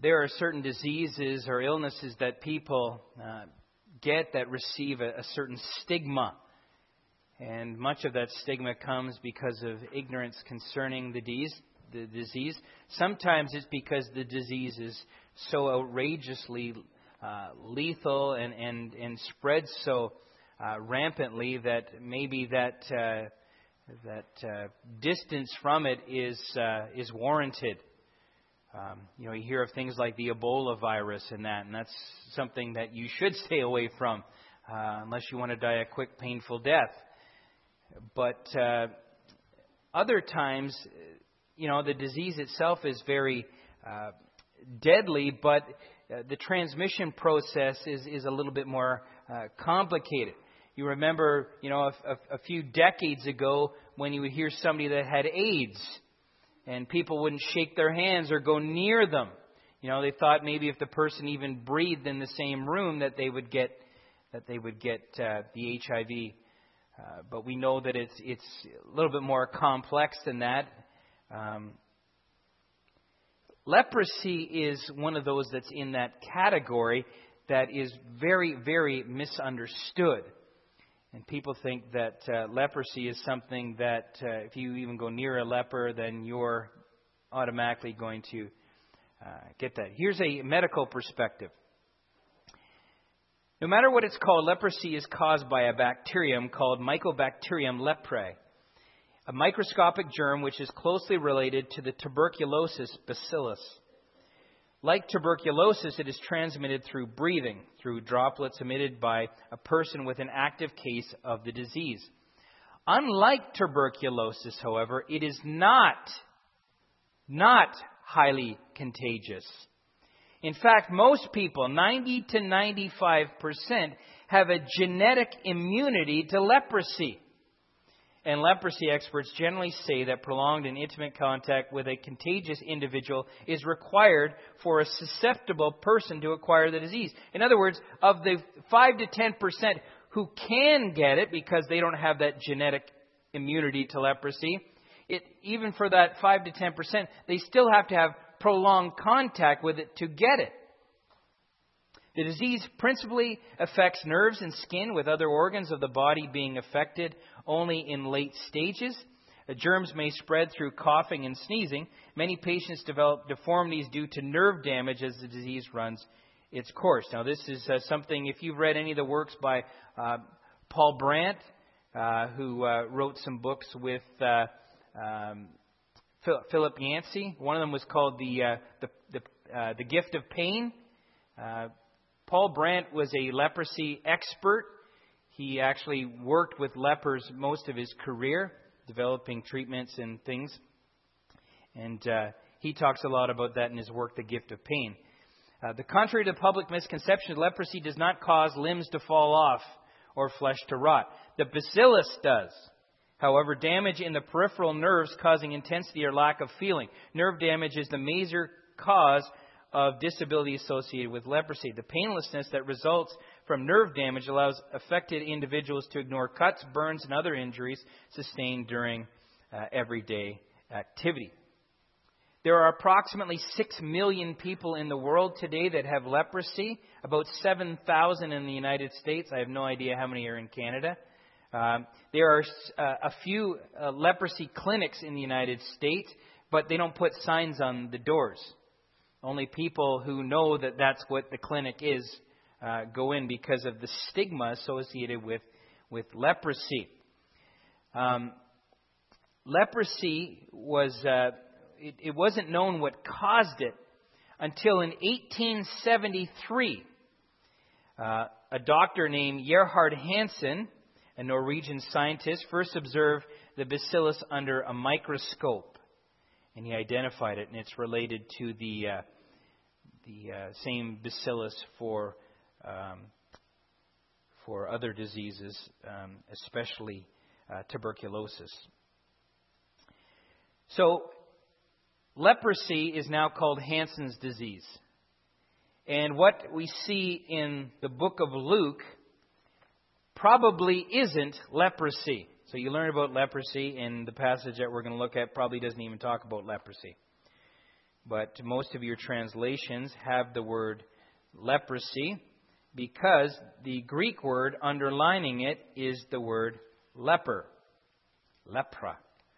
there are certain diseases or illnesses that people get that receive a certain stigma. And much of that stigma comes because of ignorance concerning the disease. Sometimes it's because the disease is so outrageously lethal and spreads so rampantly that maybe that distance from it is warranted. You hear of things like the Ebola virus and that's something that you should stay away from unless you want to die a quick, painful death. But other times, the disease itself is very deadly, but the transmission process is a little bit more complicated. You remember, a few decades ago when you would hear somebody that had AIDS, and people wouldn't shake their hands or go near them. They thought maybe if the person even breathed in the same room that they would get the HIV. But we know that it's a little bit more complex than that. Leprosy is one of those that's in that category that is very, very misunderstood. And people think that leprosy is something that if you even go near a leper, then you're automatically going to get that. Here's a medical perspective. No matter what it's called, leprosy is caused by a bacterium called Mycobacterium leprae, a microscopic germ which is closely related to the tuberculosis bacillus. Like tuberculosis, it is transmitted through breathing, through droplets emitted by a person with an active case of the disease. Unlike tuberculosis, however, it is not highly contagious. In fact, most people, 90 to 95%, have a genetic immunity to leprosy. And leprosy experts generally say that prolonged and intimate contact with a contagious individual is required for a susceptible person to acquire the disease. In other words, of the 5 to 10% who can get it because they don't have that genetic immunity to leprosy, even for that 5 to 10%, they still have to have prolonged contact with it to get it. The disease principally affects nerves and skin, with other organs of the body being affected only in late stages. The germs may spread through coughing and sneezing. Many patients develop deformities due to nerve damage as the disease runs its course. Now, this is something, if you've read any of the works by Paul Brandt, who wrote some books with Philip Yancey. One of them was called The Gift of Pain. Paul Brandt was a leprosy expert. He actually worked with lepers most of his career, developing treatments and things. And he talks a lot about that in his work, The Gift of Pain. The contrary to the public misconception, leprosy does not cause limbs to fall off or flesh to rot. The bacillus does. However, damage in the peripheral nerves causing intensity or lack of feeling. Nerve damage is the major cause of disability associated with leprosy. The painlessness that results from nerve damage allows affected individuals to ignore cuts, burns, and other injuries sustained during everyday activity. There are approximately 6 million people in the world today that have leprosy, about 7,000 in the United States. I have no idea how many are in Canada. There are a few leprosy clinics in the United States, but they don't put signs on the doors. Only people who know that that's what the clinic is go in because of the stigma associated with leprosy. Leprosy was, it wasn't known what caused it until in 1873. A doctor named Gerhard Hansen, a Norwegian scientist, first observed the bacillus under a microscope. And he identified it, and it's related to the same bacillus for other diseases, especially tuberculosis. So, leprosy is now called Hansen's disease. And what we see in the book of Luke probably isn't leprosy. So you learn about leprosy, and the passage that we're going to look at probably doesn't even talk about leprosy. but most of your translations have the word leprosy because the Greek word underlining it is the word leper, lepra.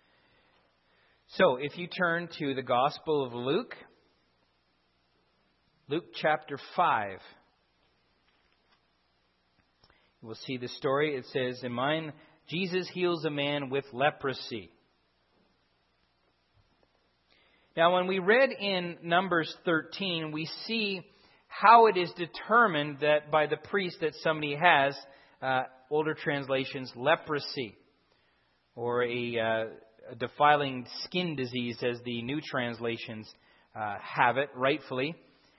So if you turn to the Gospel of Luke, Luke chapter 5, you will see the story. It says, in mine, Jesus heals a man with leprosy. Now, when we read in Numbers 13, we see how it is determined that by the priest that somebody has, older translations, leprosy, or a defiling skin disease, as the new translations have it, rightfully.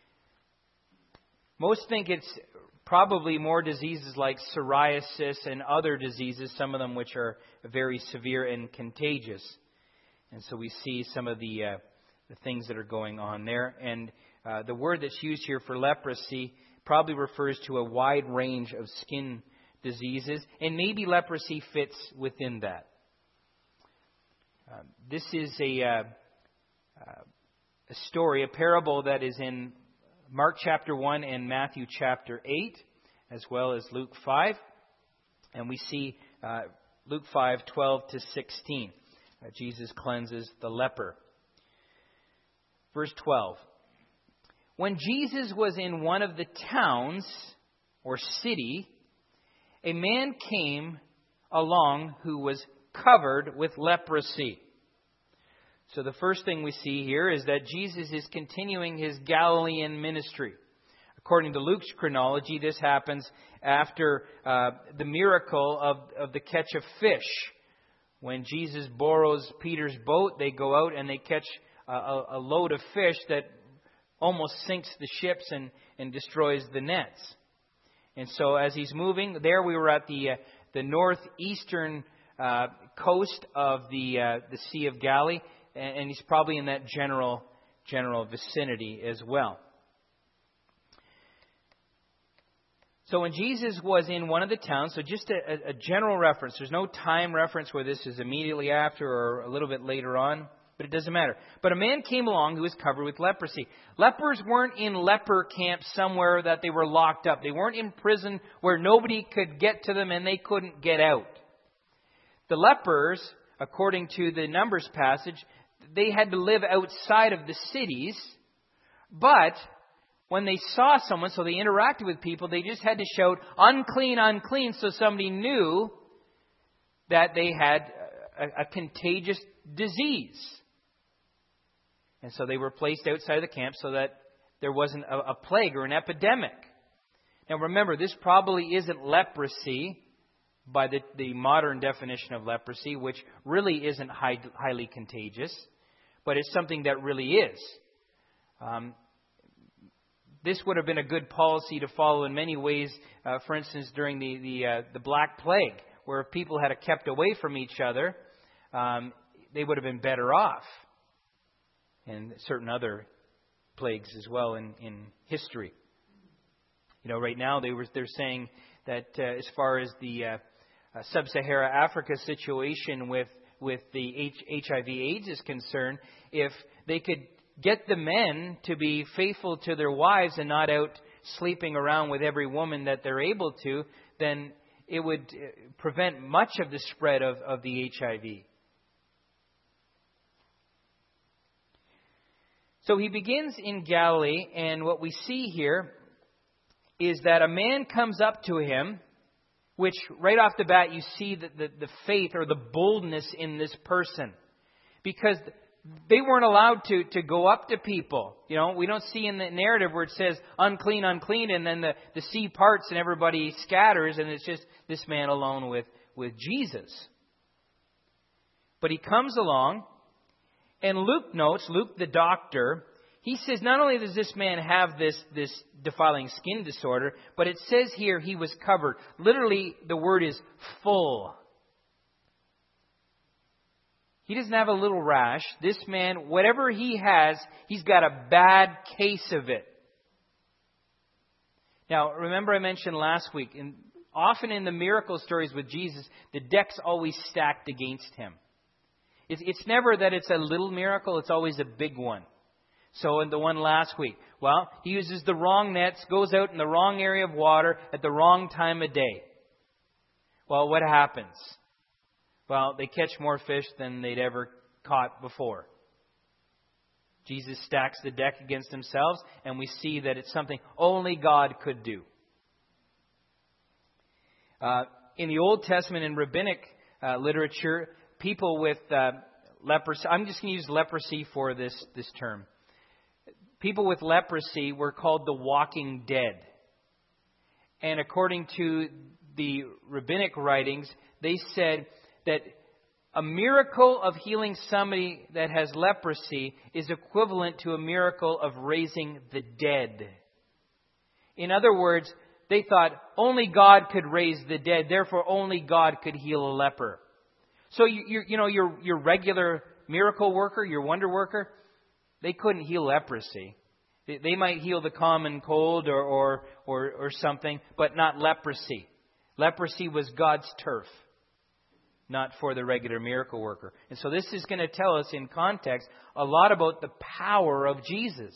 Most think it's probably more diseases like psoriasis and other diseases, some of them which are very severe and contagious. And so we see some of the things that are going on there. And the word that's used here for leprosy probably refers to a wide range of skin diseases, and maybe leprosy fits within that. This is a story, a parable that is in Mark chapter 1 and Matthew chapter 8, as well as Luke 5. And we see Luke 5, 12 to 16. Jesus cleanses the leper. Verse 12. When Jesus was in one of the towns or city, a man came along who was covered with leprosy. So the first thing we see here is that Jesus is continuing his Galilean ministry. According to Luke's chronology, this happens after the miracle of the catch of fish. When Jesus borrows Peter's boat, they go out and they catch a load of fish that almost sinks the ships and destroys the nets. And so as he's moving, there we were at the northeastern coast of the Sea of Galilee, and he's probably in that general vicinity as well. So when Jesus was in one of the towns, so just a general reference, there's no time reference where this is immediately after or a little bit later on, but it doesn't matter. But a man came along who was covered with leprosy. Lepers weren't in leper camps somewhere that they were locked up. They weren't in prison where nobody could get to them and they couldn't get out. The lepers, according to the Numbers passage, they had to live outside of the cities, but when they saw someone, so they interacted with people, they just had to shout, unclean, unclean, so somebody knew that they had a contagious disease. And so they were placed outside of the camp so that there wasn't a plague or an epidemic. Now remember, this probably isn't leprosy by the modern definition of leprosy, which really isn't highly contagious, but it's something that really is. This would have been a good policy to follow in many ways, for instance, during the Black Plague, where if people had kept away from each other, they would have been better off. And certain other plagues as well in history. You know, right now they're saying that as far as the Sub-Saharan Africa situation with the HIV/AIDS is concerned, if they could get the men to be faithful to their wives and not out sleeping around with every woman that they're able to, then it would prevent much of the spread of the HIV. So he begins in Galilee, and what we see here is that a man comes up to him, which right off the bat you see the faith or the boldness in this person. Because they weren't allowed to go up to people. You know, we don't see in the narrative where it says unclean, unclean, and then the sea parts and everybody scatters, and it's just this man alone with Jesus. But he comes along, and Luke notes, Luke the doctor, he says not only does this man have this defiling skin disorder, but it says here he was covered. Literally, the word is full. He doesn't have a little rash. This man, whatever he has, he's got a bad case of it. Now, remember I mentioned last week, often in the miracle stories with Jesus, the deck's always stacked against him. It's never that it's a little miracle, it's always a big one. So in the one last week, well, he uses the wrong nets, goes out in the wrong area of water at the wrong time of day. Well, what happens? Well, they catch more fish than they'd ever caught before. Jesus stacks the deck against themselves, and we see that it's something only God could do. In the Old Testament and rabbinic literature, people with leprosy, I'm just going to use leprosy for this term. People with leprosy were called the walking dead. And according to the rabbinic writings, they said that a miracle of healing somebody that has leprosy is equivalent to a miracle of raising the dead. In other words, they thought only God could raise the dead, therefore only God could heal a leper. So your regular miracle worker, your wonder worker, they couldn't heal leprosy. They might heal the common cold or something, but not leprosy. Leprosy was God's turf, not for the regular miracle worker. And so this is going to tell us in context a lot about the power of Jesus.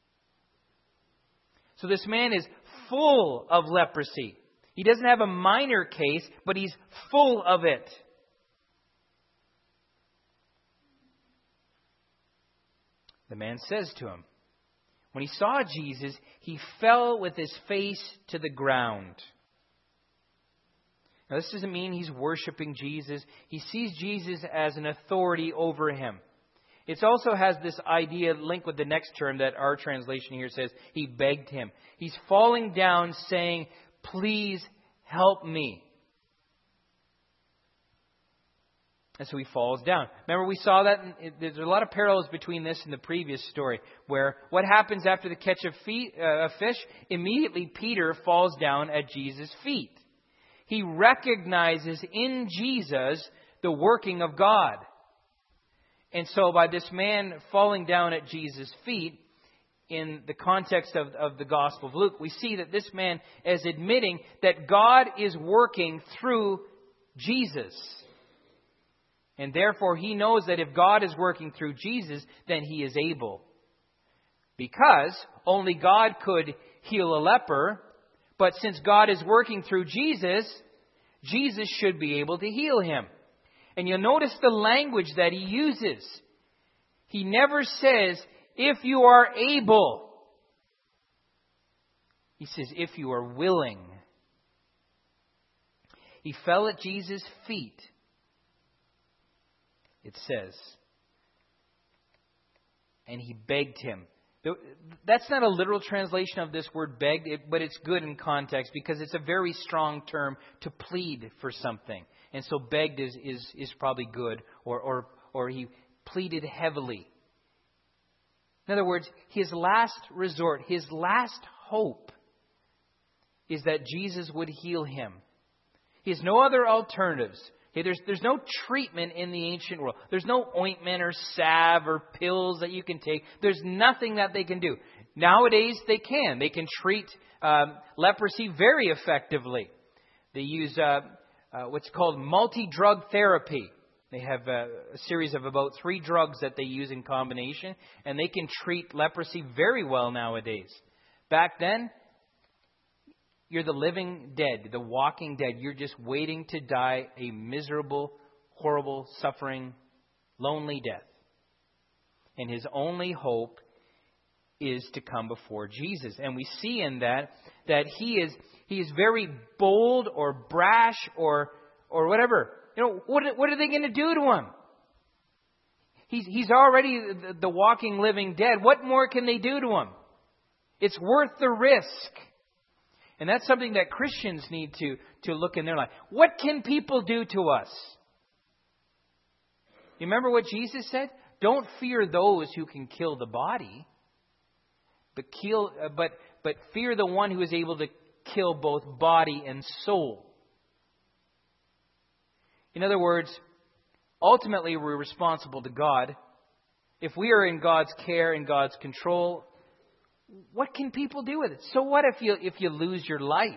So this man is full of leprosy. He doesn't have a minor case, but he's full of it. The man says to him, when he saw Jesus, he fell with his face to the ground. Now, this doesn't mean he's worshiping Jesus. He sees Jesus as an authority over him. It also has this idea linked with the next term that our translation here says he begged him. He's falling down saying, please help me. And so he falls down. Remember, we saw that there's a lot of parallels between this and the previous story, where what happens after the catch of fish? Immediately Peter falls down at Jesus' feet. He recognizes in Jesus the working of God. And so by this man falling down at Jesus' feet, in the context of the Gospel of Luke, we see that this man is admitting that God is working through Jesus. And therefore he knows that if God is working through Jesus, then he is able. Because only God could heal a leper, but since God is working through Jesus, Jesus should be able to heal him. And you'll notice the language that he uses. He never says, if you are able. He says, if you are willing. He fell at Jesus' feet. It says, and he begged him. That's not a literal translation of this word begged, but it's good in context because it's a very strong term to plead for something. And so begged is probably good, or he pleaded heavily. In other words, his last resort, his last hope is that Jesus would heal him. He has no other alternatives. Okay, there's no treatment in the ancient world. There's no ointment or salve or pills that you can take. There's nothing that they can do. Nowadays, they can. They can treat leprosy very effectively. They use what's called multi-drug therapy. They have a series of about 3 drugs that they use in combination, and they can treat leprosy very well nowadays. Back then, you're the living dead, the walking dead. You're just waiting to die a miserable, horrible, suffering, lonely death. And his only hope is to come before Jesus. And we see in that he is very bold or brash or whatever. You know, what are they going to do to him? He's already the walking, living dead. What more can they do to him? It's worth the risk. And that's something that Christians need to look in their life. What can people do to us? You remember what Jesus said? Don't fear those who can kill the body, but fear the one who is able to kill both body and soul. In other words, ultimately we're responsible to God. If we are in God's care and God's control, what can people do with it? So what if you lose your life?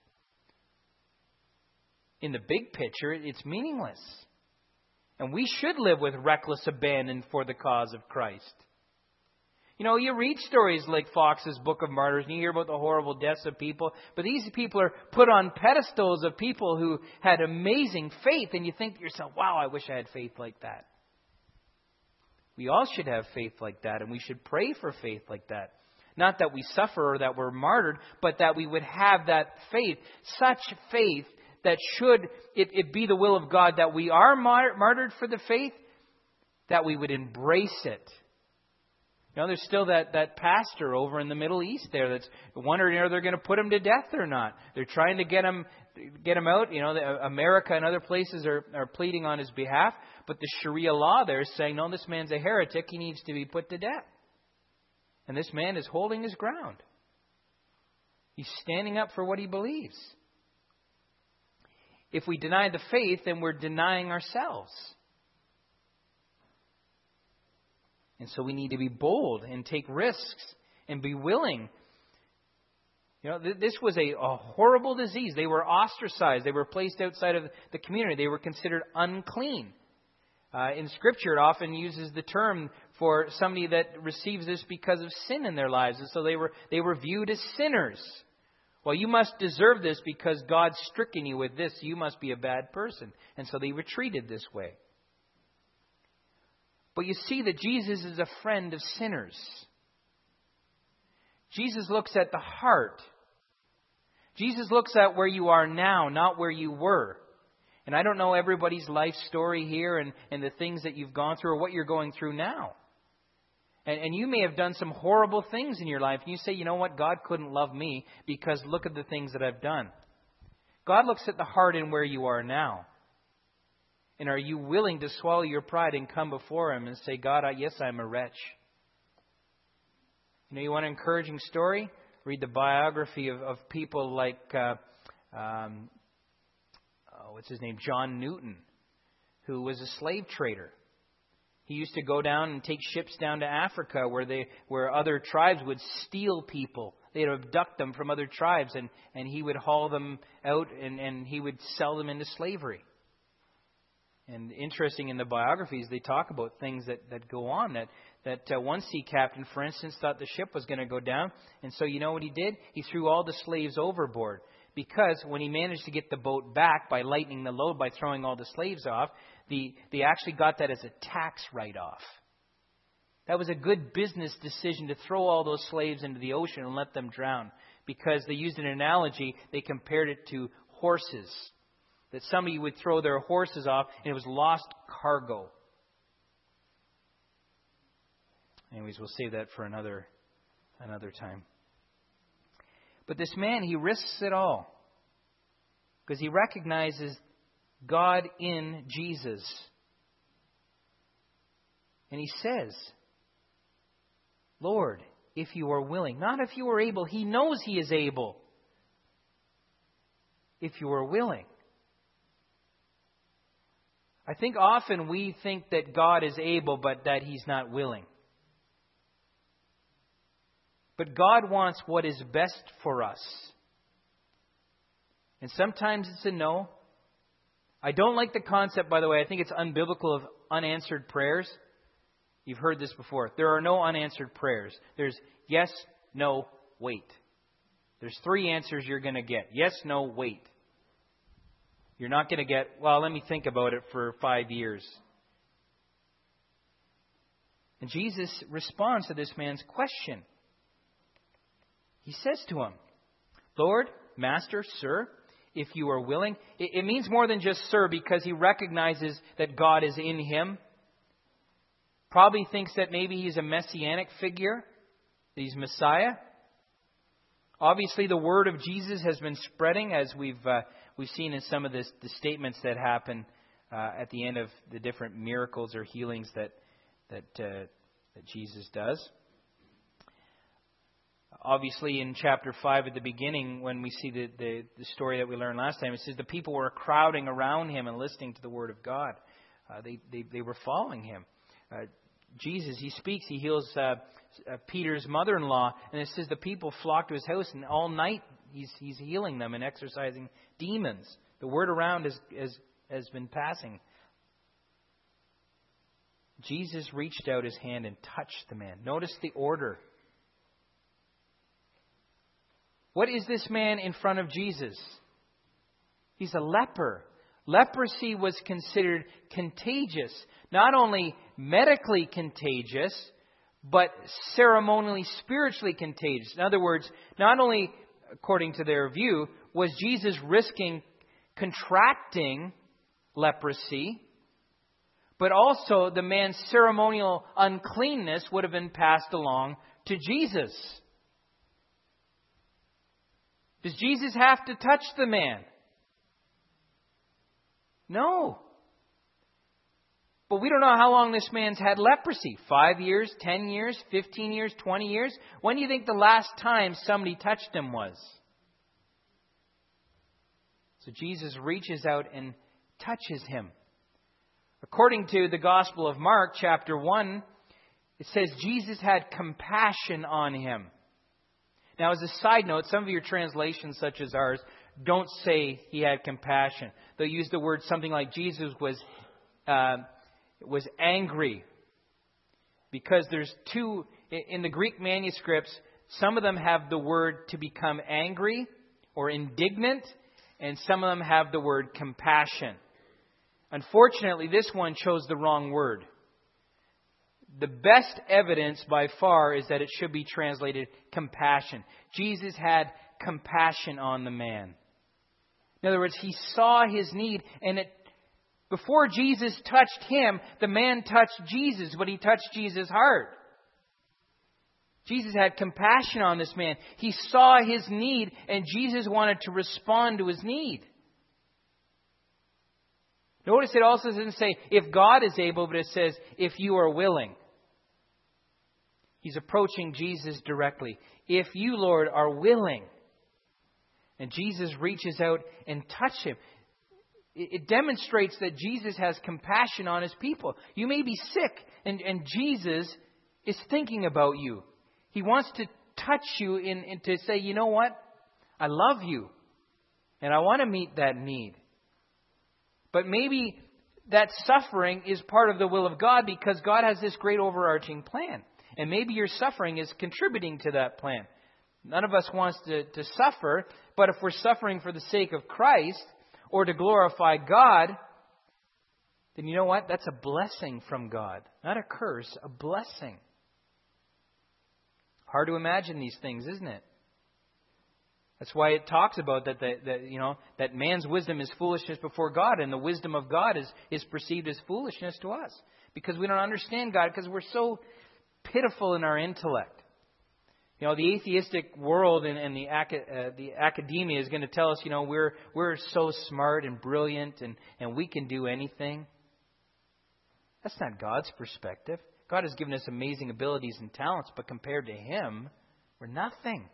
In the big picture, it's meaningless. And we should live with reckless abandon for the cause of Christ. You know, you read stories like Fox's Book of Martyrs, and you hear about the horrible deaths of people, but these people are put on pedestals of people who had amazing faith, and you think to yourself, wow, I wish I had faith like that. We all should have faith like that, and we should pray for faith like that. Not that we suffer or that we're martyred, but that we would have that faith, such faith that should it be the will of God that we are martyred for the faith, that we would embrace it. You know, there's still that pastor over in the Middle East there that's wondering if they're going to put him to death or not. They're trying to get him out. You know, America and other places are pleading on his behalf. But the Sharia law there is saying, no, this man's a heretic. He needs to be put to death. And this man is holding his ground. He's standing up for what he believes. If we deny the faith, then we're denying ourselves. And so we need to be bold and take risks and be willing. You know, this was a horrible disease. They were ostracized. They were placed outside of the community. They were considered unclean. In Scripture, it often uses the term for somebody that receives this because of sin in their lives. And so they were viewed as sinners. Well, you must deserve this because God's stricken you with this. You must be a bad person. And so they were treated this way. But you see that Jesus is a friend of sinners. Jesus looks at the heart. Jesus looks at where you are now, not where you were. And I don't know everybody's life story here and the things that you've gone through or what you're going through now. And you may have done some horrible things in your life. And you say, you know what? God couldn't love me because look at the things that I've done. God looks at the heart and where you are now. And are you willing to swallow your pride and come before Him and say, God, yes, I'm a wretch. You know, you want an encouraging story? Read the biography of people like, what's his name? John Newton, who was a slave trader. He used to go down and take ships down to Africa where other tribes would steal people. They'd abduct them from other tribes, and he would haul them out and he would sell them into slavery. And interesting in the biographies, they talk about things that go on. That one sea captain, for instance, thought the ship was going to go down. And so you know what he did? He threw all the slaves overboard. Because when he managed to get the boat back by lightening the load, by throwing all the slaves off, they actually got that as a tax write-off. That was a good business decision to throw all those slaves into the ocean and let them drown. Because they used an analogy, they compared it to horses. That somebody would throw their horses off and it was lost cargo. Anyways, we'll save that for another time. But this man, he risks it all. Because he recognizes God in Jesus. And he says, Lord, if you are willing. Not if you are able. He knows he is able. If you are willing. I think often we think that God is able, but that He's not willing. But God wants what is best for us. And sometimes it's a no. I don't like the concept, by the way. I think it's unbiblical of unanswered prayers. You've heard this before. There are no unanswered prayers. There's yes, no, wait. There's 3 answers you're going to get. Yes, no, wait. You're not going to get, well, let me think about it for 5 years. And Jesus responds to this man's question. He says to him, Lord, Master, Sir, if you are willing. It means more than just Sir, because he recognizes that God is in him. Probably thinks that maybe he's a messianic figure, that he's Messiah. Obviously, the word of Jesus has been spreading, as we've seen in some of the statements that happen at the end of the different miracles or healings that Jesus does. Obviously, in chapter 5 at the beginning, when we see the story that we learned last time, it says the people were crowding around him and listening to the word of God. They were following him. Jesus, he speaks, he heals Peter's mother-in-law, and it says the people flocked to his house, and all night he's healing them and exorcising demons. The word around has been passing. Jesus reached out his hand and touched the man. Notice the order. What is this man in front of Jesus? He's a leper. Leprosy was considered contagious. Not only medically contagious, but ceremonially, spiritually contagious. In other words, not only, according to their view, was Jesus risking contracting leprosy, but also the man's ceremonial uncleanness would have been passed along to Jesus. Does Jesus have to touch the man? No. But we don't know how long this man's had leprosy. 5 years, 10 years, 15 years, 20 years. When do you think the last time somebody touched him was? So Jesus reaches out and touches him. According to the Gospel of Mark, chapter 1, it says Jesus had compassion on him. Now, as a side note, some of your translations, such as ours, don't say he had compassion. They'll use the word something like Jesus was angry. Because there's two, in the Greek manuscripts, some of them have the word to become angry or indignant, and some of them have the word compassion. Unfortunately, this one chose the wrong word. The best evidence by far is that it should be translated compassion. Jesus had compassion on the man. In other words, he saw his need, and before Jesus touched him, the man touched Jesus, but he touched Jesus' heart. Jesus had compassion on this man. He saw his need, and Jesus wanted to respond to his need. Notice it also doesn't say, if God is able, but it says, if you are willing. He's approaching Jesus directly. If you, Lord, are willing. And Jesus reaches out and touches him. It demonstrates that Jesus has compassion on his people. You may be sick, and Jesus is thinking about you. He wants to touch you and to say, you know what? I love you, and I want to meet that need. But maybe that suffering is part of the will of God because God has this great overarching plan. And maybe your suffering is contributing to that plan. None of us wants to suffer, but if we're suffering for the sake of Christ or to glorify God, then you know what? That's a blessing from God. Not a curse, a blessing. Hard to imagine these things, isn't it? That's why it talks about that man's wisdom is foolishness before God, and the wisdom of God is perceived as foolishness to us. Because we don't understand God, because we're so pitiful in our intellect. You know, the atheistic world and the academia is going to tell us, we're so smart and brilliant and we can do anything. That's not God's perspective. God has given us amazing abilities and talents, but compared to Him, we're nothing.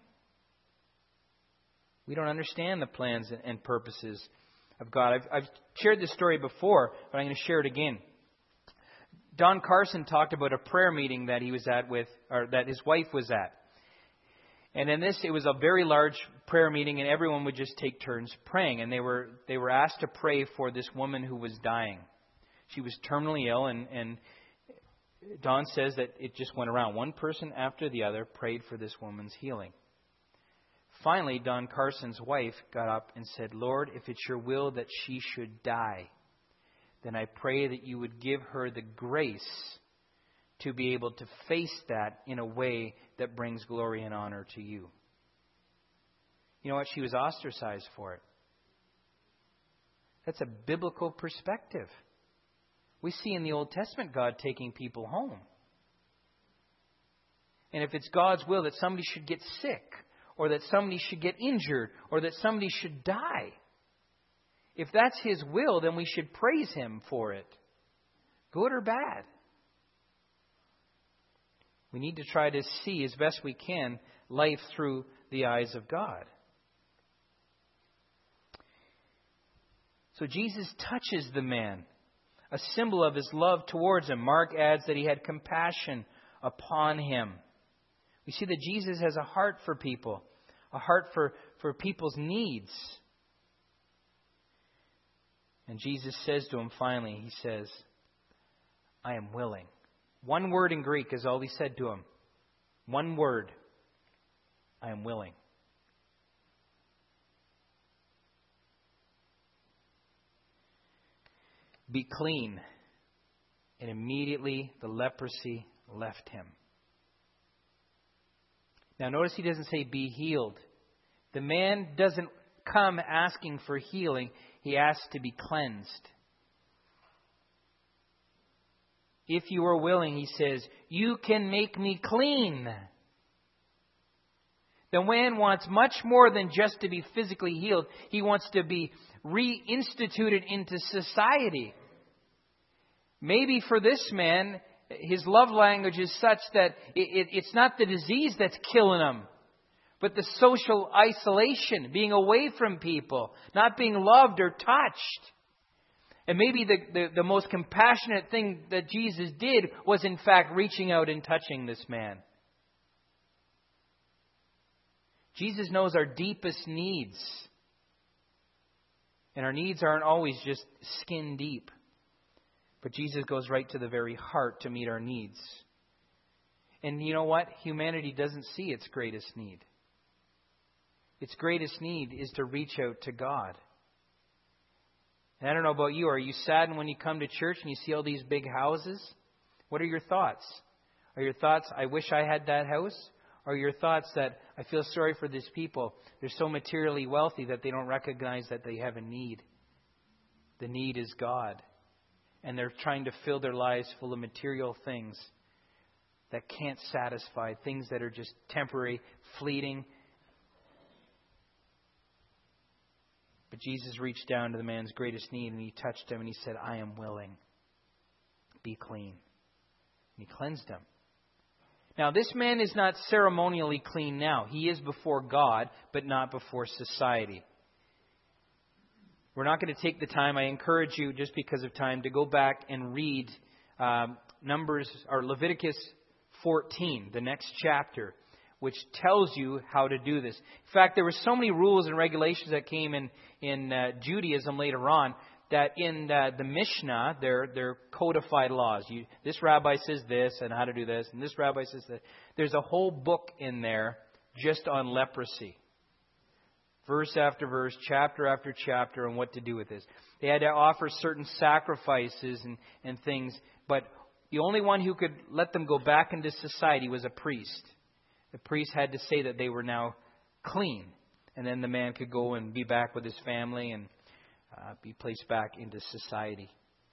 We don't understand the plans and purposes of God. I've shared this story before, but I'm going to share it again. Don Carson talked about a prayer meeting that he was at that his wife was at. And in this, it was a very large prayer meeting, and everyone would just take turns praying. And they were asked to pray for this woman who was dying. She was terminally ill, and Don says that it just went around. One person after the other prayed for this woman's healing. Finally, Don Carson's wife got up and said, Lord, if it's your will that she should die, then I pray that you would give her the grace to be able to face that in a way that brings glory and honor to you. You know what? She was ostracized for it. That's a biblical perspective. We see in the Old Testament God taking people home. And if it's God's will that somebody should get sick, or that somebody should get injured, or that somebody should die, if that's His will, then we should praise Him for it, good or bad. We need to try to see as best we can life through the eyes of God. So Jesus touches the man, a symbol of His love towards him. Mark adds that He had compassion upon him. We see that Jesus has a heart for people, a heart for people's needs. And Jesus says to him finally, He says, I am willing. One word in Greek is all he said to him. One word. I am willing. Be clean. And immediately the leprosy left him. Now notice he doesn't say be healed. The man doesn't come asking for healing. He asks to be cleansed. If you are willing, he says, you can make me clean. The man wants much more than just to be physically healed. He wants to be reinstituted into society. Maybe for this man, his love language is such that it's not the disease that's killing him, but the social isolation, being away from people, not being loved or touched. And maybe the most compassionate thing that Jesus did was in fact reaching out and touching this man. Jesus knows our deepest needs. And our needs aren't always just skin deep. But Jesus goes right to the very heart to meet our needs. And you know what? Humanity doesn't see its greatest need. Its greatest need is to reach out to God. And I don't know about you. Are you saddened when you come to church and you see all these big houses? What are your thoughts? Are your thoughts, I wish I had that house? Or are your thoughts that I feel sorry for these people? They're so materially wealthy that they don't recognize that they have a need. The need is God. And they're trying to fill their lives full of material things that can't satisfy, things that are just temporary, fleeting. But Jesus reached down to the man's greatest need and he touched him and he said, I am willing. Be clean. And he cleansed him. Now, this man is not ceremonially clean now. He is before God, but not before society. We're not going to take the time. I encourage you, just because of time, to go back and read Leviticus 14, the next chapter, which tells you how to do this. In fact, there were so many rules and regulations that came in Judaism later on that in the Mishnah, they're codified laws. This rabbi says this and how to do this, and this rabbi says that. There's a whole book in there just on leprosy. Verse after verse, chapter after chapter on what to do with this. They had to offer certain sacrifices and things, but the only one who could let them go back into society was a priest. The priest had to say that they were now clean, and then the man could go and be back with his family and be placed back into society.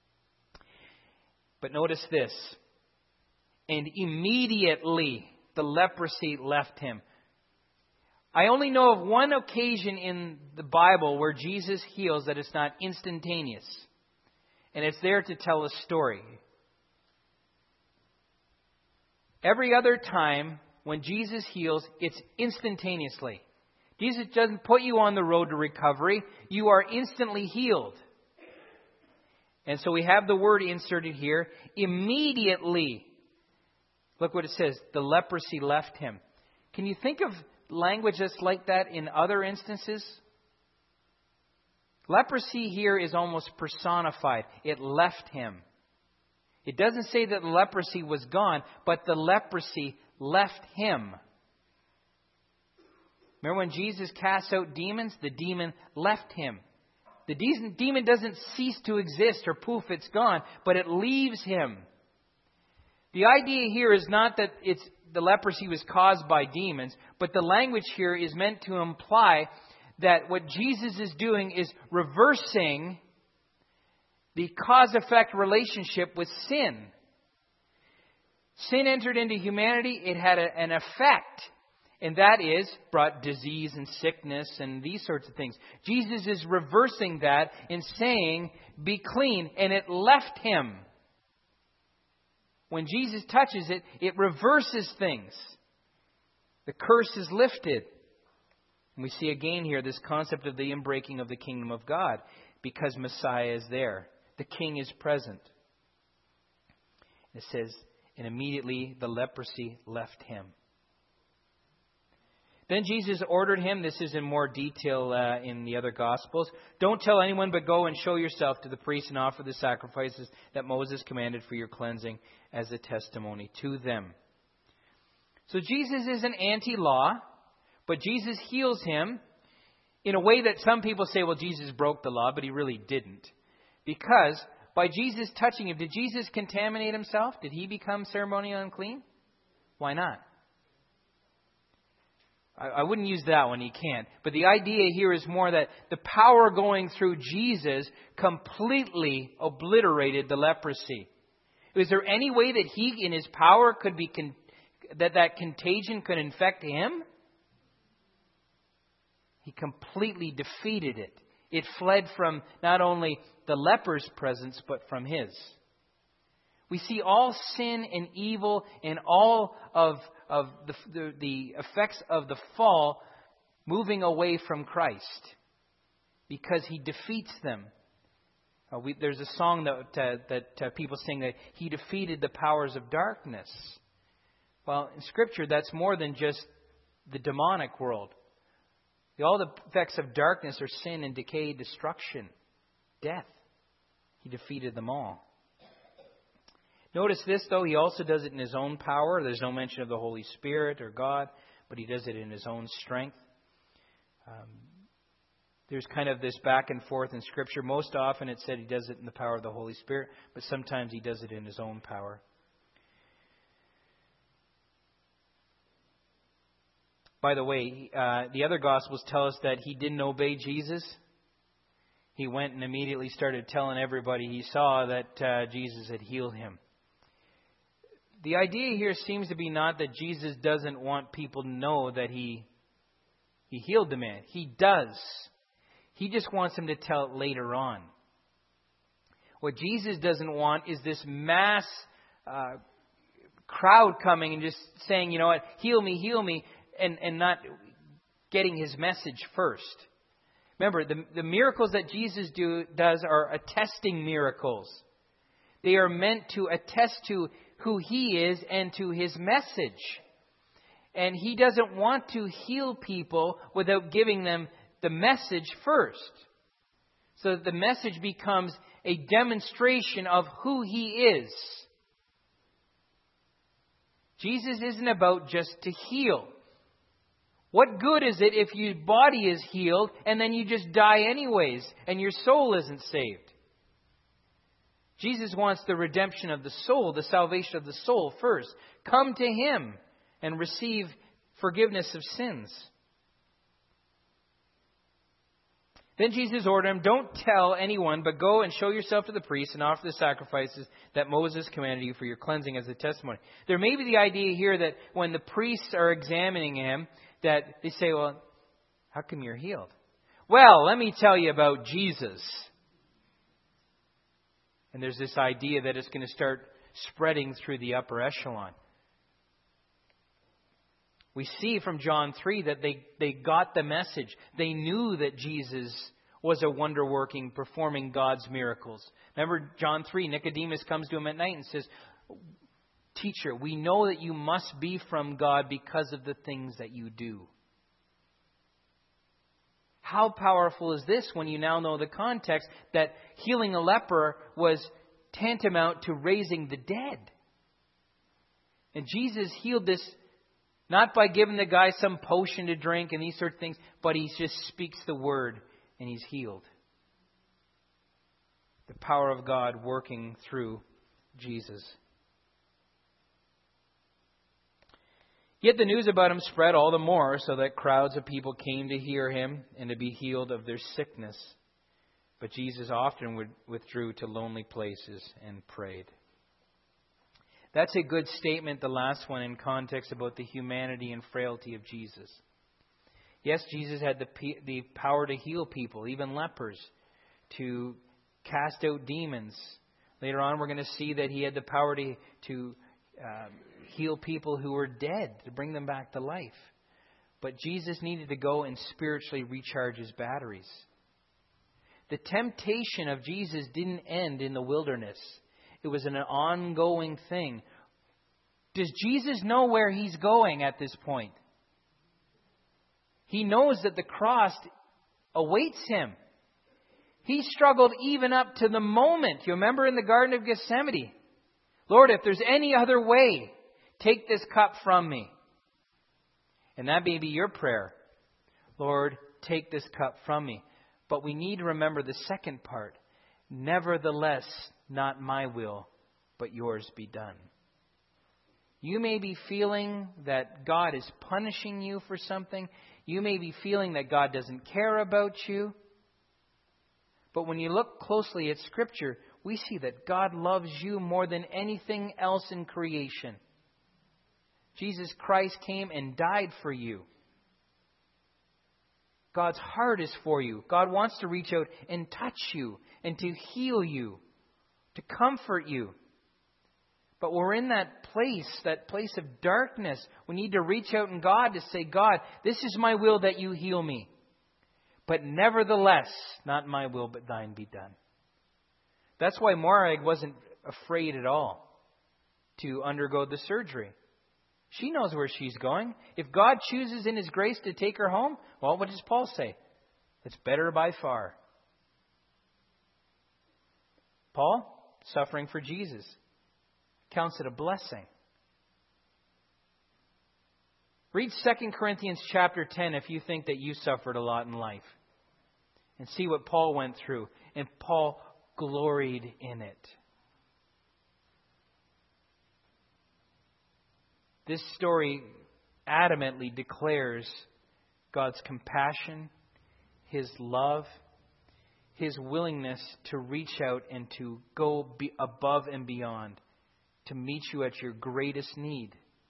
But notice this. And immediately the leprosy left him. I only know of one occasion in the Bible where Jesus heals that it's not instantaneous. And it's there to tell a story. Every other time when Jesus heals, it's instantaneously. Jesus doesn't put you on the road to recovery. You are instantly healed. And so we have the word inserted here. Immediately. Look what it says. The leprosy left him. Can you think of language that's like that in other instances? Leprosy here is almost personified. It left him. It doesn't say that the leprosy was gone, but the leprosy left him. Remember when Jesus casts out demons? The demon left him. The demon doesn't cease to exist or poof, it's gone, but it leaves him. The idea here is not that the leprosy was caused by demons, but the language here is meant to imply that what Jesus is doing is reversing the cause-effect relationship with sin. Sin entered into humanity. It had an effect. And that is, brought disease and sickness and these sorts of things. Jesus is reversing that and saying, be clean. And it left him. When Jesus touches it, it reverses things. The curse is lifted. And we see again here this concept of the inbreaking of the kingdom of God. Because Messiah is there. The King is present. It says, and immediately the leprosy left him. Then Jesus ordered him, this is in more detail in the other Gospels, don't tell anyone, but go and show yourself to the priest and offer the sacrifices that Moses commanded for your cleansing as a testimony to them. So Jesus isn't anti-law, but Jesus heals him in a way that some people say, well, Jesus broke the law, but he really didn't. Because by Jesus touching him, did Jesus contaminate himself? Did he become ceremonially unclean? Why not? I wouldn't use that one, he can't. But the idea here is more that the power going through Jesus completely obliterated the leprosy. Is there any way that he, in his power, could be that contagion could infect him? He completely defeated it. It fled from not only the leper's presence, but from his. We see all sin and evil and all of the effects of the fall moving away from Christ because he defeats them. There's a song that people sing that he defeated the powers of darkness. Well, in Scripture, that's more than just the demonic world. All the effects of darkness are sin and decay, destruction, death. He defeated them all. Notice this, though, he also does it in his own power. There's no mention of the Holy Spirit or God, but he does it in his own strength. There's kind of this back and forth in Scripture. Most often it said he does it in the power of the Holy Spirit, but sometimes he does it in his own power. By the way, the other Gospels tell us that he didn't obey Jesus. He went and immediately started telling everybody he saw that Jesus had healed him. The idea here seems to be not that Jesus doesn't want people to know that he healed the man. He does. He just wants them to tell it later on. What Jesus doesn't want is this mass crowd coming and just saying, you know what, heal me, and not getting his message first. Remember, the miracles that Jesus does are attesting miracles. They are meant to attest to who he is and to his message. And he doesn't want to heal people without giving them the message first. So that the message becomes a demonstration of who he is. Jesus isn't about just to heal. What good is it if your body is healed and then you just die anyways and your soul isn't saved? Jesus wants the redemption of the soul, the salvation of the soul first. Come to him and receive forgiveness of sins. Then Jesus ordered him, don't tell anyone, but go and show yourself to the priest and offer the sacrifices that Moses commanded you for your cleansing as a testimony. There may be the idea here that when the priests are examining him, that they say, well, how come you're healed? Well, let me tell you about Jesus. And there's this idea that it's going to start spreading through the upper echelon. We see from John 3 that they got the message. They knew that Jesus was a wonder-working, performing God's miracles. Remember John 3, Nicodemus comes to him at night and says, Teacher, we know that you must be from God because of the things that you do. How powerful is this when you now know the context that healing a leper was tantamount to raising the dead? And Jesus healed this not by giving the guy some potion to drink and these sort of things, but he just speaks the word and he's healed. The power of God working through Jesus. Yet the news about him spread all the more, so that crowds of people came to hear him and to be healed of their sickness. But Jesus often withdrew to lonely places and prayed. That's a good statement, the last one, in context about the humanity and frailty of Jesus. Yes, Jesus had the power to heal people, even lepers, to cast out demons. Later on, we're going to see that he had the power to heal people who were dead, to bring them back to life. But Jesus needed to go and spiritually recharge his batteries. The temptation of Jesus didn't end in the wilderness. It was an ongoing thing. Does Jesus know where he's going at this point? He knows that the cross awaits him. He struggled even up to the moment. You remember in the Garden of Gethsemane? Lord, if there's any other way, take this cup from me. And that may be your prayer. Lord, take this cup from me. But we need to remember the second part. Nevertheless, not my will, but yours be done. You may be feeling that God is punishing you for something. You may be feeling that God doesn't care about you. But when you look closely at Scripture, we see that God loves you more than anything else in creation. Jesus Christ came and died for you. God's heart is for you. God wants to reach out and touch you and to heal you, to comfort you. But we're in that place of darkness. We need to reach out in God to say, God, this is my will that you heal me. But nevertheless, not my will, but thine be done. That's why Morag wasn't afraid at all to undergo the surgery. She knows where she's going. If God chooses in His grace to take her home, well, what does Paul say? It's better by far. Paul, suffering for Jesus, counts it a blessing. Read 2 Corinthians chapter 10 if you think that you suffered a lot in life. And see what Paul went through. And Paul gloried in it. This story adamantly declares God's compassion, His love, His willingness to reach out and to go above and beyond to meet you at your greatest need.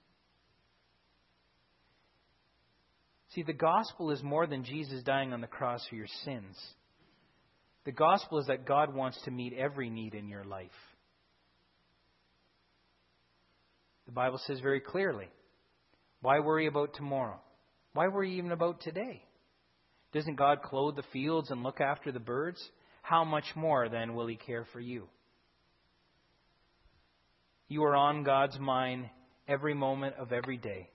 See, the gospel is more than Jesus dying on the cross for your sins. The gospel is that God wants to meet every need in your life. The Bible says very clearly, why worry about tomorrow? Why worry even about today? Doesn't God clothe the fields and look after the birds? How much more then will He care for you? You are on God's mind every moment of every day.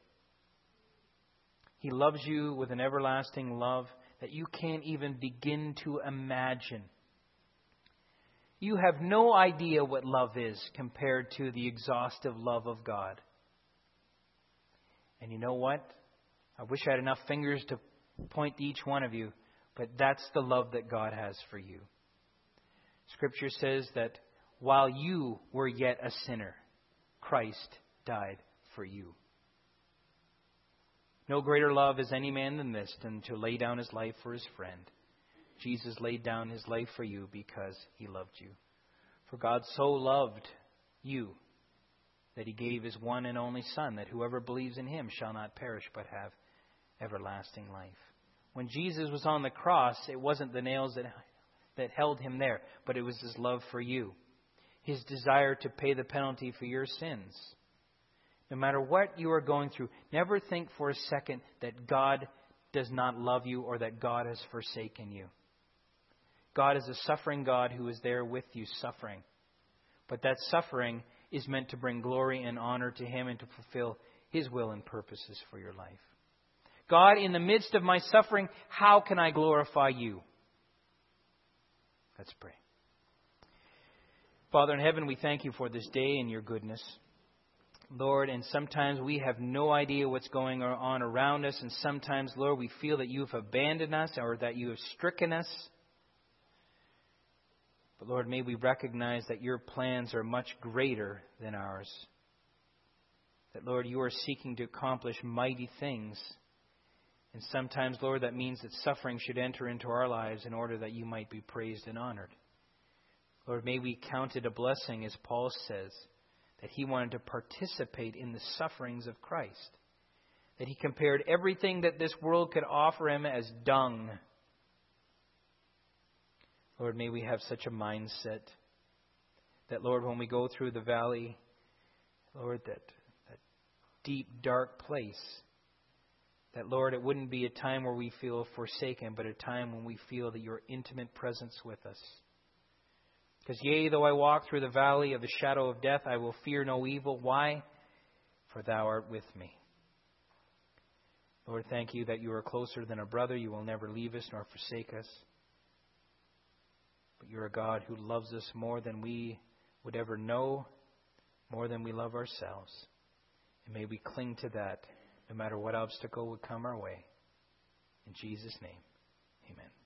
He loves you with an everlasting love that you can't even begin to imagine. You have no idea what love is compared to the exhaustive love of God. And you know what? I wish I had enough fingers to point to each one of you, but that's the love that God has for you. Scripture says that while you were yet a sinner, Christ died for you. No greater love is any man than this, than to lay down his life for his friend. Jesus laid down His life for you because He loved you. For God so loved you that He gave His one and only Son, that whoever believes in Him shall not perish but have everlasting life. When Jesus was on the cross, it wasn't the nails that held Him there, but it was His love for you. His desire to pay the penalty for your sins. No matter what you are going through, never think for a second that God does not love you or that God has forsaken you. God is a suffering God who is there with you suffering. But that suffering is meant to bring glory and honor to Him and to fulfill His will and purposes for your life. God, in the midst of my suffering, how can I glorify you? Let's pray. Father in heaven, we thank You for this day and Your goodness. Lord, and sometimes we have no idea what's going on around us. And sometimes, Lord, we feel that You have abandoned us or that You have stricken us. But Lord, may we recognize that Your plans are much greater than ours. That, Lord, You are seeking to accomplish mighty things. And sometimes, Lord, that means that suffering should enter into our lives in order that You might be praised and honored. Lord, may we count it a blessing, as Paul says, that he wanted to participate in the sufferings of Christ. That he compared everything that this world could offer him as dung. Lord, may we have such a mindset that, Lord, when we go through the valley, Lord, that deep, dark place, that, Lord, it wouldn't be a time where we feel forsaken, but a time when we feel that Your intimate presence with us. Because, yea, though I walk through the valley of the shadow of death, I will fear no evil. Why? For Thou art with me. Lord, thank you that you are closer than a brother. You will never leave us nor forsake us. But you're a God who loves us more than we would ever know, more than we love ourselves. And may we cling to that no matter what obstacle would come our way. In Jesus' name, amen.